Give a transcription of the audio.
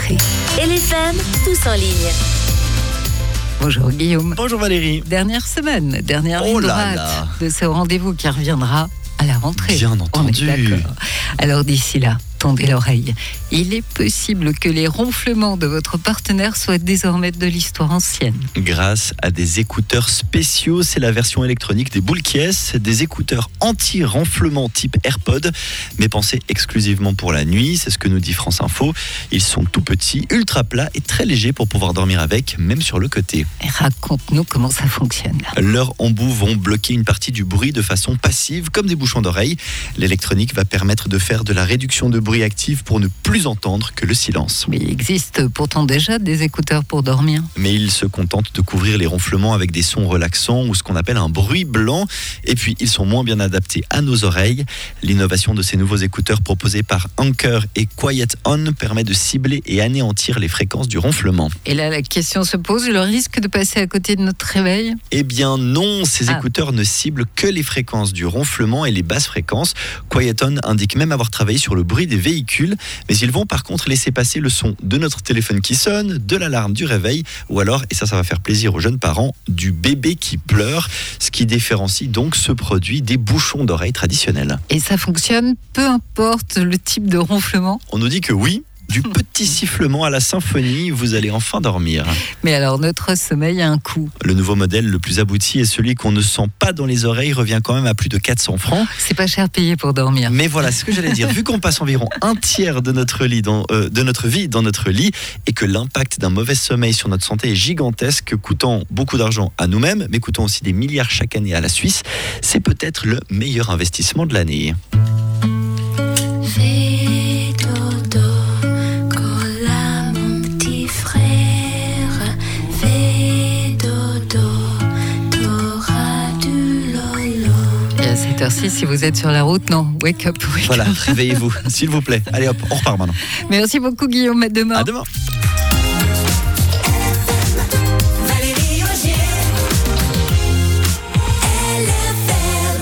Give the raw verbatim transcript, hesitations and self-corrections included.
rentrée. L F M, tous en ligne. Bonjour Guillaume. Bonjour Valérie. Dernière semaine, dernière Oh ligne là droite là. de ce rendez-vous qui reviendra à la rentrée. Bien On entendu. est d'accord. Alors d'ici là, tendez l'oreille. Il est possible que les ronflements de votre partenaire soient désormais de l'histoire ancienne. Grâce à des écouteurs spéciaux, c'est la version électronique des boules qui est, des écouteurs anti-renflement type AirPod, mais pensés exclusivement pour la nuit, c'est ce que nous dit France Info. Ils sont tout petits, ultra plats et très légers pour pouvoir dormir avec, même sur le côté. Et raconte-nous comment ça fonctionne. Leurs embouts vont bloquer une partie du bruit de façon passive, comme des bouchons d'oreille. L'électronique va permettre de faire de la réduction de bruit active pour ne plus entendre que le silence. Mais il existe pourtant déjà des écouteurs pour dormir. Mais ils se contentent de couvrir les ronflements avec des sons relaxants ou ce qu'on appelle un bruit blanc. Et puis, ils sont moins bien adaptés à nos oreilles. L'innovation de ces nouveaux écouteurs proposés par Anker et Quiet On permet de cibler et anéantir les fréquences du ronflement. Et là, la question se pose, le risque de passer à côté de notre réveil ? Eh bien non, ces Ah. écouteurs ne ciblent que les fréquences du ronflement et les basses fréquences. Quiet On indique même avoir travaillé sur le bruit des véhicules, mais ils vont par contre laisser passer le son de notre téléphone qui sonne, de l'alarme du réveil, ou alors, et ça, ça va faire plaisir aux jeunes parents, du bébé qui pleure, ce qui différencie donc ce produit des bouchons d'oreille traditionnels. Et ça fonctionne peu importe le type de ronflement. On nous dit que oui, du petit sifflement à la symphonie, vous allez enfin dormir. Mais alors, notre sommeil a un coût. Le nouveau modèle le plus abouti est celui qu'on ne sent pas dans les oreilles, revient quand même à plus de quatre cents francs. C'est pas cher payé pour dormir. Mais voilà, c'est ce que j'allais dire. Vu qu'on passe environ un tiers de notre, lit dans, euh, de notre vie dans notre lit et que l'impact d'un mauvais sommeil sur notre santé est gigantesque, coûtant beaucoup d'argent à nous-mêmes, mais coûtant aussi des milliards chaque année à la Suisse, c'est peut-être le meilleur investissement de l'année. Fais dodo, colla mon petit frère. Fais dodo, t'auras du lolo. Et à cette heure-ci, si vous êtes sur la route, non, wake up, wake Voilà, up. réveillez-vous, s'il vous plaît. Allez hop, on repart maintenant. Merci beaucoup Guillaume, à demain. À demain.